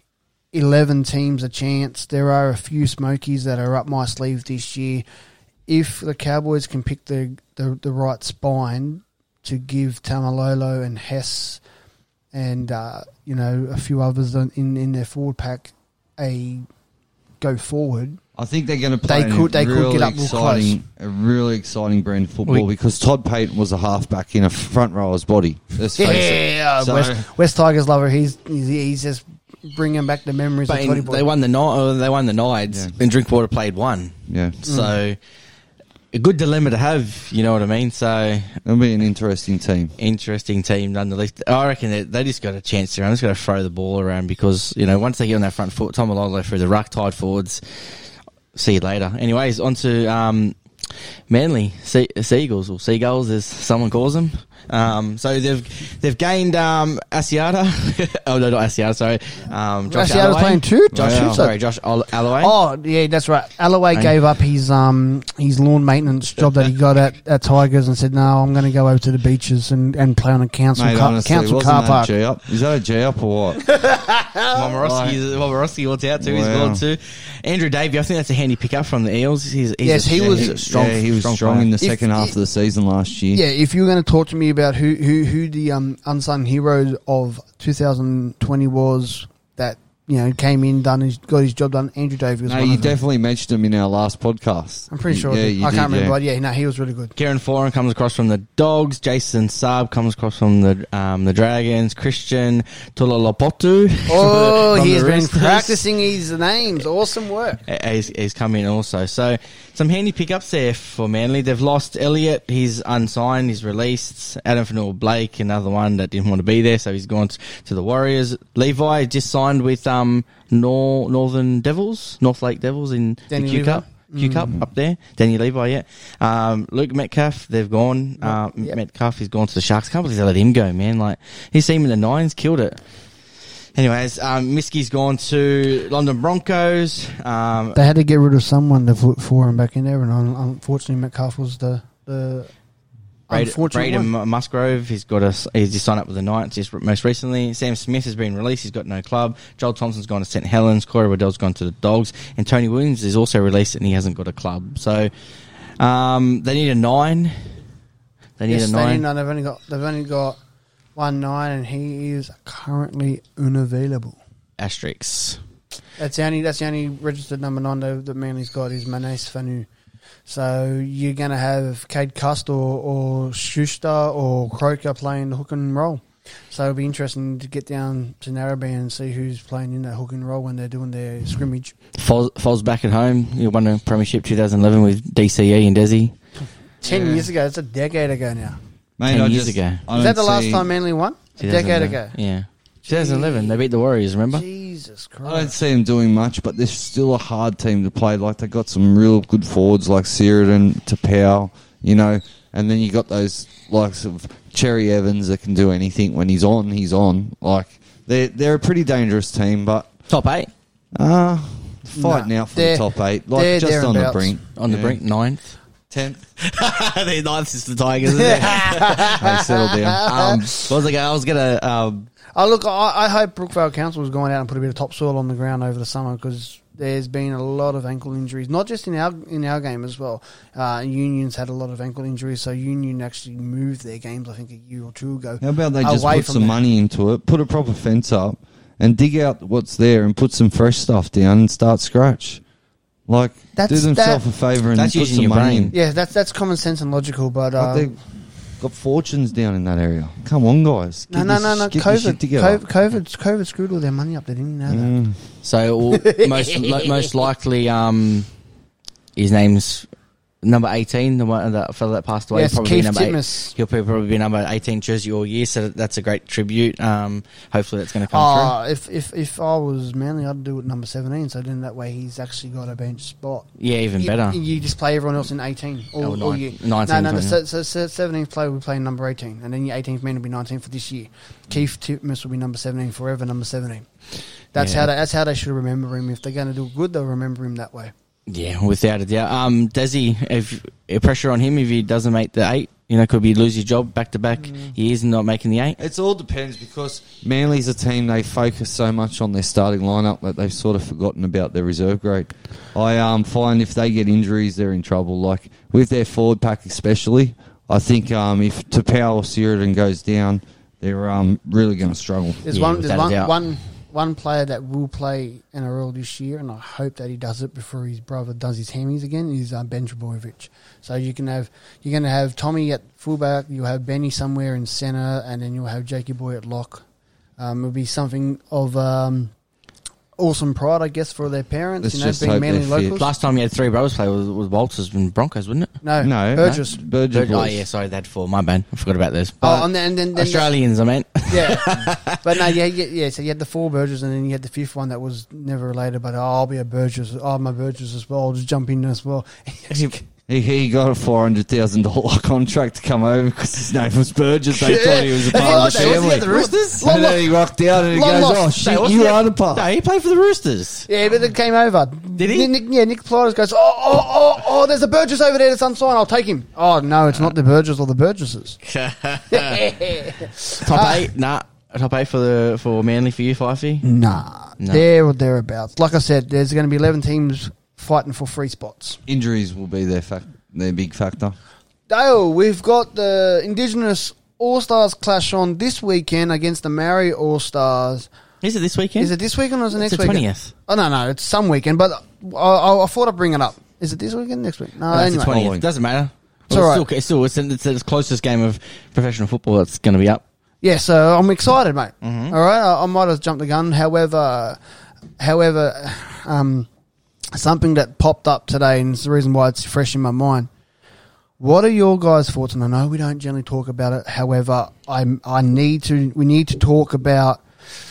11 teams a chance. There are a few smokies that are up my sleeve this year. If the Cowboys can pick the right spine to give Tamalolo and Hess and a few others in their forward pack a go forward, I think they're going to play could get up real close. A really exciting brand of football, because Todd Payton was a halfback in a front rower's body. Let's face it. So, West Tigers lover. He's just bringing back the memories of Toddy Boy. They won the Nides, and Drinkwater played 1. Yeah. So a good dilemma to have, you know what I mean? So it'll be an interesting team. Nonetheless. I reckon they just got a chance to. I'm just going to throw the ball around, because once they get on that front foot, Tom Malolo through the ruck, tied forwards. See you later. Anyways, on to Manly Seagulls, or Seagulls as someone calls them. So they've gained Asiata. Oh no, not Asiata. Sorry, Josh Actually, I was Alloway. playing two. Josh Alloway. Oh, yeah, that's right. Alloway gave up his lawn maintenance job that he got at Tigers and said, "No, I'm going to go over to the beaches and play on a council Mate, honestly, council wasn't car that park." G-up? Is that a G-up or what? Momorowski wants out too. He's Wow. gone too. Andrew Davey, I think that's a handy pickup from the Eels. He was strong. Yeah, he was strong player. in the second half of the season last year. Yeah, if you were going to talk to me about who the unsung hero of 2020 was that came in, got his job done, Andrew Davey was No, one you of them. definitely mentioned him in our last podcast. I'm pretty sure. Yeah, you I can't did, remember. But yeah, no, he was really good. Kieran Foran comes across from the Dogs. Jason Saab comes across from the Dragons. Christian Tulalopotu. Oh, from the he's been Roosters. practicing his names. Awesome work. He's come in also. So some handy pickups there for Manly. They've lost Elliott. He's unsigned. He's released. Adam Fanua-Blake, another one that didn't want to be there, so he's gone to the Warriors. Levi just signed with Northern Devils, North Lake Devils in Danny the Q Cup. Q Cup up there. Danny Levi, yeah. Luke Metcalf, they've gone. Yep. Metcalf, he's gone to the Sharks. Can't believe they let him go, man. Like, his team in the Nines killed it. Anyways, Miskey's gone to London Broncos. They had to get rid of someone to put Foran back in there, and unfortunately, Metcalf was the unfortunate Braden one. Musgrove, he's just signed up with the Knights just most recently. Sam Smith has been released, he's got no club. Joel Thompson's gone to St Helens. Corey Waddell's gone to the Dogs, and Tony Williams is also released and he hasn't got a club. So they need a 9. They need a 9. They've only got 1 9, and he is currently unavailable. Asterix. That's the only registered number 9 that Manly's got is Manes Fanu. So you're going to have Cade Cust or Schuster or Croker playing the hook and roll. So it'll be interesting to get down to Narrabeen and see who's playing in that hook and roll when they're doing their scrimmage. Foz back at home. He won a premiership 2011 with DCE and Desi. 10 years ago. That's a decade ago now. Mate, 10 years ago. Is that the last time Manly won? A decade ago. Yeah. 2011. They beat the Warriors, remember? Jesus I don't Christ. see them doing much, but they're still a hard team to play. Like, they got some real good forwards like Sheridan, Tapau, and then you got those likes of Cherry Evans that can do anything. When he's on, he's on. Like, they're a pretty dangerous team, but Top 8. fighting out for the top 8. Like, just on the thereabouts. brink. On the brink, 9th. 10th. The 9th is the Tigers, isn't it? They settle down. What was I was going to... Oh, look, I hope Brookvale Council is going out and put a bit of topsoil on the ground over the summer, because there's been a lot of ankle injuries, not just in our game as well. Union's had a lot of ankle injuries, so Union actually moved their games, I think, a year or two ago. How about they just away put from some that. money into it, put a proper fence up, and dig out what's there and put some fresh stuff down and start scratch? Like, do themselves a favour and That's put using some your money brain. in. Yeah, that's common sense and logical, but Like, they've got fortunes down in that area. Come on, guys. no. Get this shit together. COVID screwed all their money up. They didn't know that. So most likely, his name's number 18, the one that fellow that passed away. Yes, probably Keith number Titmus. He'll probably be number 18 jersey all year. So that's a great tribute. Hopefully that's going to come If I was Manly, I'd do it number 17. So then that way he's actually got a bench spot. through. Yeah, even better. You just play everyone else in 18 all year. 19, No, the 20. 17th player will play number 18, and then your 18th man will be 19 for this year. Keith Titmus will be number 17 forever, number 17. That's how they should remember him. If they're going to do good, they'll remember him that way. Yeah, without a doubt. Desi, if pressure on him if he doesn't make the 8, could be lose his job back to back years and not making the 8. It all depends, because Manly's a team, they focus so much on their starting lineup that they've sort of forgotten about their reserve grade. I find if they get injuries, they're in trouble. Like, with their forward pack especially, I think if Tapau or Sheridan goes down, they're really going to struggle. There's without a doubt. one player that will play NRL this year, and I hope that he does it before his brother does his hammies again, is Ben Trbojevic. So you're going to have Tommy at fullback, you'll have Benny somewhere in centre, and then you'll have Jakey Boy at lock. It'll be something of awesome pride, I guess, for their parents. Let's just being hope Manly they're fit. locals. Last time you had 3 brothers play was Walters and Broncos, wasn't it? No, Burgess. Burgess. Oh, yeah, sorry, they had 4. My bad. I forgot about this. Oh, and then Australians, I meant. Yeah, but no, yeah. So you had the 4 Burgess, and then you had the 5th one that was never related. But I'll be a Burgess. I'm a Burgess as well. I'll just jump in as well. He got a $400,000 contract to come over because his name was Burgess. They thought he was a part of the family. The Roosters? And then he rocked out and he Long goes, lost. "Oh shit, wasn't you it? are the part." No, he played for the Roosters. Yeah, but it came over. Did he? Nick Pilatus goes, oh, there's a Burgess over there that's unsigned. I'll take him. Oh, no, it's not the Burgess or the Burgesses. Top 8? Nah. Top 8 for Manly for you, Fifey? Nah, No. there or thereabouts. Like I said, there's going to be 11 teams fighting for 3 spots. Injuries will be their big factor. Dale, we've got the Indigenous All-Stars clash on this weekend against the Maori All-Stars. Is it this weekend? Is it this weekend or is it It's next the weekend? 20th. Oh, no, it's some weekend, but I thought I'd bring it up. Is it this weekend, next week? No, It's anyway. the 20th. Doesn't matter. It's all right. It's the closest game of professional football that's going to be up. Yeah, so I'm excited, mate. All right, I might have jumped the gun. However, something that popped up today, and it's the reason why it's fresh in my mind. What are your guys' thoughts? And I know we don't generally talk about it. However, we need to talk about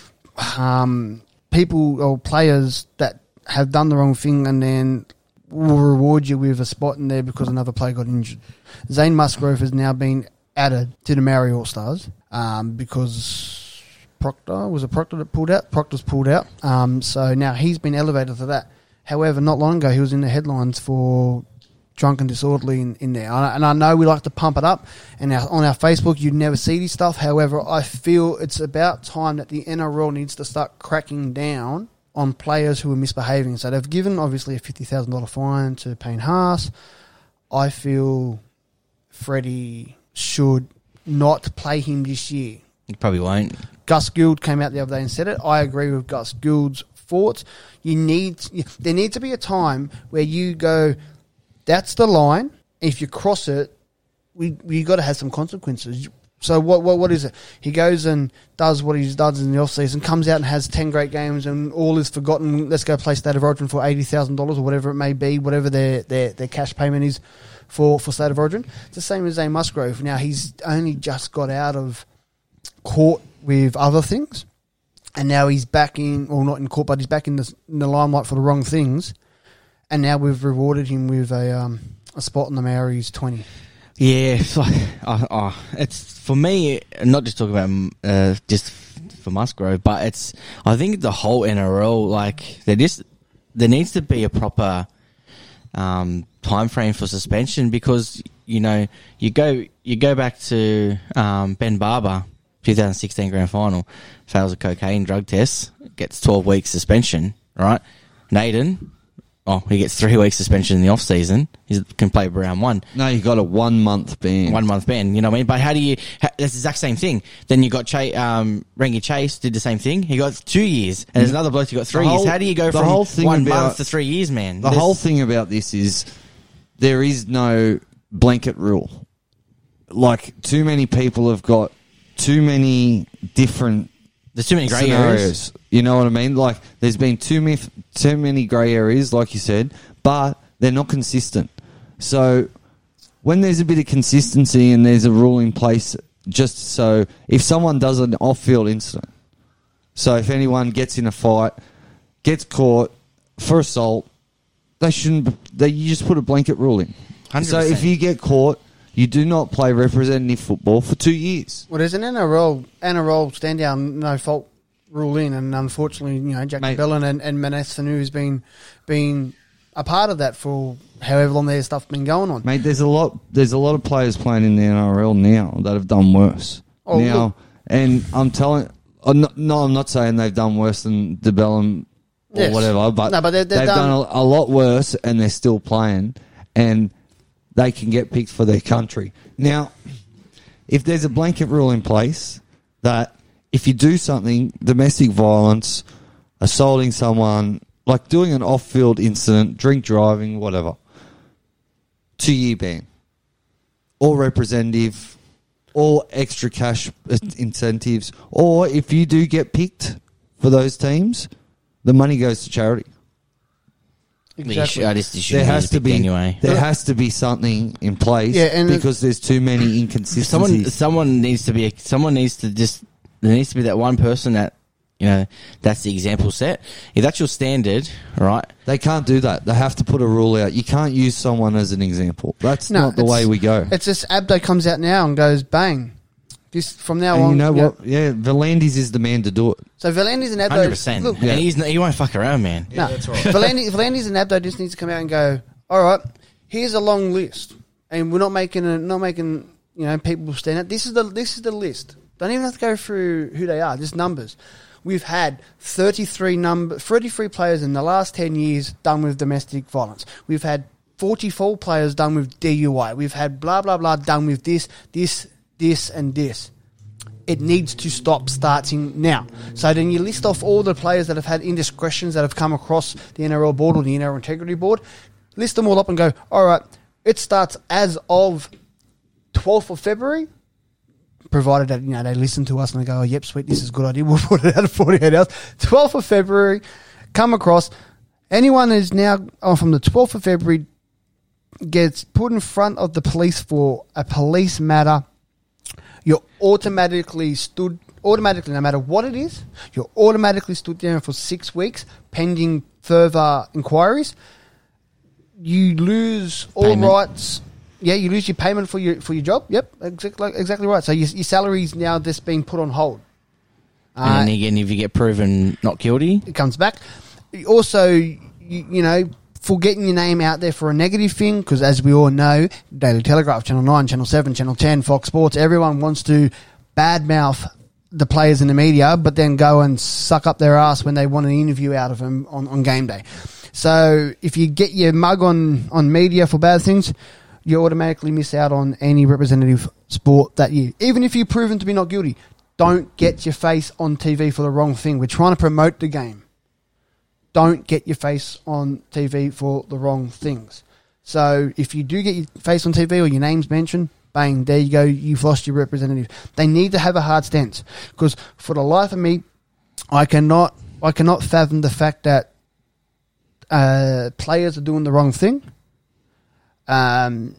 people or players that have done the wrong thing and then will reward you with a spot in there because another player got injured. Zane Musgrove has now been added to the Maori All-Stars because Proctor that pulled out? Proctor's pulled out. So now he's been elevated to that. However, not long ago he was in the headlines for drunk and disorderly in there. And I know we like to pump it up, and on our Facebook you'd never see this stuff. However, I feel it's about time that the NRL needs to start cracking down on players who are misbehaving. So they've given, obviously, a $50,000 fine to Payne Haas. I feel Freddie should not play him this year. You probably won't. Gus Gould came out the other day and said it. I agree with Gus Gould's thoughts. There needs to be a time where you go, that's the line. If you cross it, we got to have some consequences. So what is it? He goes and does what he does in the off season, comes out and has 10 great games, and all is forgotten. Let's go play State of Origin for $80,000 or whatever it may be, whatever their cash payment is for State of Origin. It's the same as Zane Musgrove. Now he's only just got out of court with other things, and now he's back in, or not in court, but he's back in the limelight for the wrong things. And now we've rewarded him with a spot in the Maori's 20. Yeah, it's like, it's for me, not just talking about just for Musgrove, but I think the whole NRL, like, there needs to be a proper time frame for suspension, because you go back to Ben Barber, 2016 grand final, fails a cocaine drug test, gets 12 weeks suspension, right? Naden, he gets 3 weeks suspension in the off season. He can play round 1. No, you got a 1 month ban. 1 month ban, you know what I mean? But that's the exact same thing. Then you got Rangi Chase did the same thing. He got 2 years, and there's another bloke who got 3 years. How do you go from 1 month to 3 years, man? The whole thing about this is there is no blanket rule. Like, too many people have got too many different there's too many grey scenarios. areas. You know what I mean? Like, there's been too many grey areas, like you said, but they're not consistent. So when there's a bit of consistency and there's a rule in place, just so if someone does an off-field incident, so if anyone gets in a fight, gets caught for assault, you just put a blanket rule in. 100%. So if you get caught, you do not play representative football for 2 years. Well, there's an NRL stand down, no fault rule in, and unfortunately, Jack Bellin and Maness Fanu has been a part of that for however long their stuff's been going on. Mate, there's a lot of players playing in the NRL now that have done worse. And I'm not saying they've done worse than DeBellin or whatever, but they've done a lot worse, and they're still playing, and they can get picked for their country. Now, if there's a blanket rule in place that if you do something, domestic violence, assaulting someone, like doing an off-field incident, drink driving, whatever, 2-year ban, or representative, or extra cash incentives, or if you do get picked for those teams, the money goes to charity. Exactly. There has to be something in place, because there's too many inconsistencies. There needs to be that one person that that's the example set. If that's your standard, right? They can't do that. They have to put a rule out. You can't use someone as an example. That's not the way we go. It's just Abdo comes out now and goes, bang. This from now And on. you know what? Yeah, Volandis is the man to do it. So Volandis and Abdo. 100%. Look, And he won't fuck around, man. no, Volandis and Abdo just needs to come out and go, all right, here's a long list. And we're not making people stand out. This is the list. Don't even have to go through who they are, just numbers. We've had 33 players in the last 10 years done with domestic violence. We've had 44 players done with DUI. We've had blah, blah, blah done with this, and this. It needs to stop starting now. So then you list off all the players that have had indiscretions that have come across the NRL board or the NRL Integrity Board. List them all up and go, all right, it starts as of 12th of February, provided that they listen to us and they go, oh, yep, sweet, this is a good idea. We'll put it out of 48 hours. 12th of February, come across. Anyone is now from the 12th of February gets put in front of the police for a police matter. You're automatically, no matter what it is, you're automatically stood down for 6 weeks pending further inquiries. You lose all rights. Yeah, you lose your payment for your job. Yep, exactly right. So your salary's now just being put on hold. And then again, if you get proven not guilty, it comes back. Also, for getting your name out there for a negative thing, because as we all know, Daily Telegraph, Channel 9, Channel 7, Channel 10, Fox Sports, everyone wants to badmouth the players in the media, but then go and suck up their ass when they want an interview out of them on game day. So if you get your mug on media for bad things, you automatically miss out on any representative sport that year. Even if you're proven to be not guilty, don't get your face on TV for the wrong thing. We're trying to promote the game. Don't get your face on TV for the wrong things. So if you do get your face on TV or your name's mentioned, bang, there you go, you've lost your representative. They need to have a hard stance, because for the life of me, I cannot fathom the fact that players are doing the wrong thing. And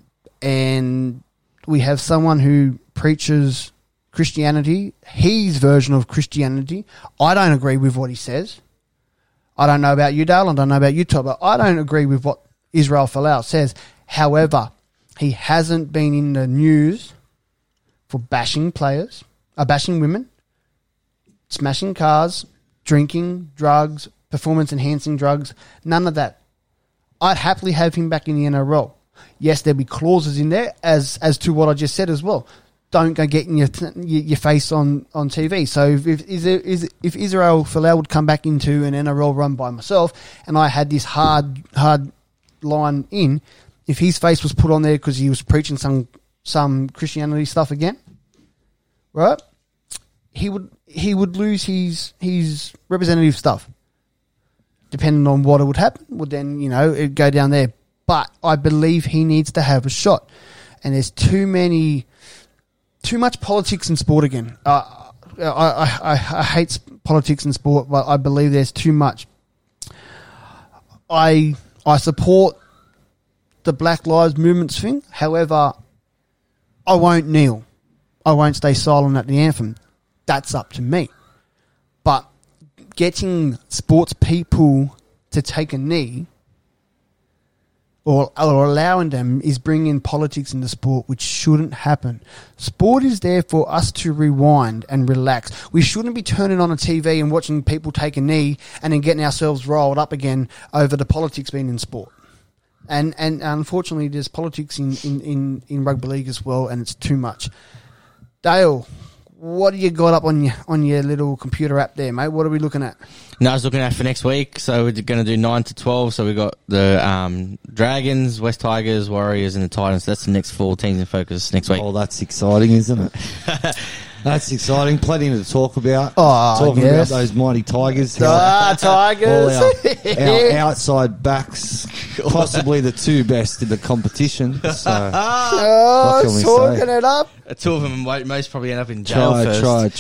we have someone who preaches Christianity, his version of Christianity. I don't agree with what he says. I don't know about you, Dale. I don't know about you, Todd, but I don't agree with what Israel Folau says. However, he hasn't been in the news for bashing players, bashing women, smashing cars, drinking, drugs, performance-enhancing drugs, none of that. I'd happily have him back in the NRL. Yes, there'll be clauses in there as to what I just said as well. Don't go getting your face on TV. So if Israel Folau would come back into an NRL run by myself, and I had this hard line in, if his face was put on there because he was preaching some Christianity stuff again, right? He would lose his representative stuff. Depending on what it would happen, well then it'd go down there. But I believe he needs to have a shot, and there's too much politics in sport again. I hate politics in sport, but I believe there's too much. I support the Black Lives Movement thing. However, I won't kneel. I won't stay silent at the anthem. That's up to me. But getting sports people to take a knee or allowing them is bringing politics into sport, which shouldn't happen. Sport is there for us to rewind and relax. We shouldn't be turning on a TV and watching people take a knee and then getting ourselves rolled up again over the politics being in sport. And unfortunately, there's politics in rugby league as well, and it's too much. Dale, what do you got up on your little computer app there, mate? What are we looking at? No, I was looking at for next week. So we're going to do 9 to 12. So we've got the Dragons, West Tigers, Warriors, and the Titans. That's the next 4 teams in focus next week. Oh, that's exciting, isn't it? That's exciting. Plenty to talk about. Oh, Talking yes. about those mighty Tigers. Tigers. All our outside backs, possibly the 2 best in the competition. So, what can we talking say? it up. 2 of them might most probably end up in jail Try.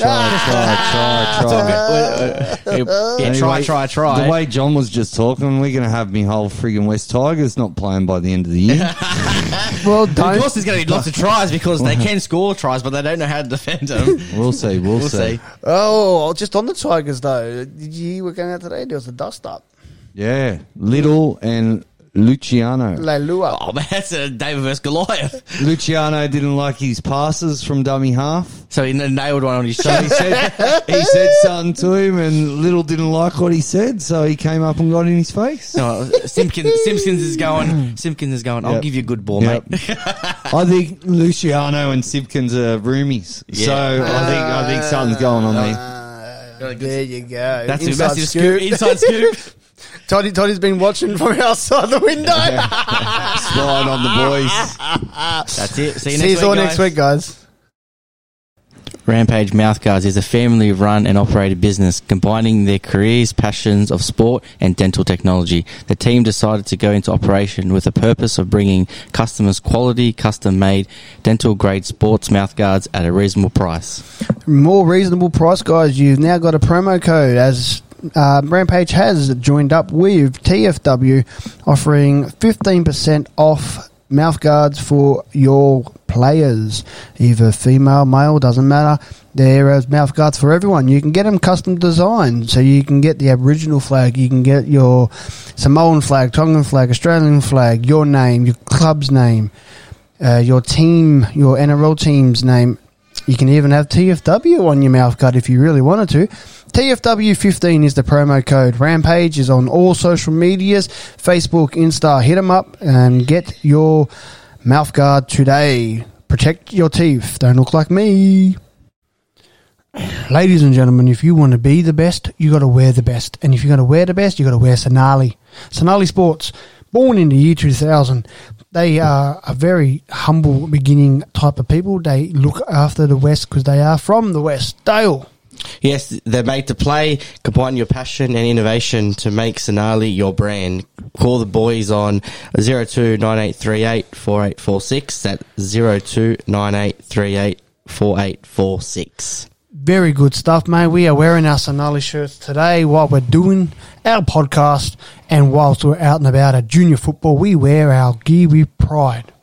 Try. The way John was just talking, we're going to have me whole friggin' West Tigers not playing by the end of the year. Well, Of course, there's going to be lots of tries because they can score tries, but they don't know how to defend them. We'll see. We'll see. Oh, just on the Tigers though. You were going out today. There was a dust up. Yeah, Little and Luciano. Leilua. Oh man, that's a David versus Goliath. Luciano didn't like his passes from dummy half. So he nailed one on his So shoulder. he said something to him, and Little didn't like what he said, so he came up and got in his face. No, Simpkins is going. I'll Yep. give you a good ball, Yep. mate. I think Luciano and Simpkins are roomies, Yeah. so I think something's going on there. There you go. That's a Inside massive scoop. Inside scoop. Toddy's been watching from outside the window. Spying on the boys. That's it. See you See you next all week, next week, guys. Rampage Mouthguards is a family-run and operated business combining their careers, passions of sport and dental technology. The team decided to go into operation with the purpose of bringing customers quality, custom-made, dental-grade sports mouthguards at a reasonable price. More reasonable price, guys. You've now got a promo code as Rampage has joined up with TFW, offering 15% off mouthguards for your players, either female, male, doesn't matter. There are mouthguards for everyone. You can get them custom designed, so you can get the Aboriginal flag, you can get your Samoan flag, Tongan flag, Australian flag, your name, your club's name, your team, your NRL team's name. You can even have TFW on your mouthguard if you really wanted to. TFW15 is the promo code. Rampage is on all social medias, Facebook, Insta. Hit them up and get your mouthguard today. Protect your teeth. Don't look like me. Ladies and gentlemen, if you want to be the best, you got to wear the best. And if you're going to wear the best, you got to wear Sonali. Sonali Sports, born in the year 2000. They are a very humble beginning type of people. They look after the West because they are from the West. Dale. Yes, they're made to play. Combine your passion and innovation to make Sonali your brand. Call the boys on 029838 4846. That's 029838 4846. Very good stuff, mate. We are wearing our Sonali shirts today while we're doing our podcast, and whilst we're out and about at junior football, we wear our gear with pride.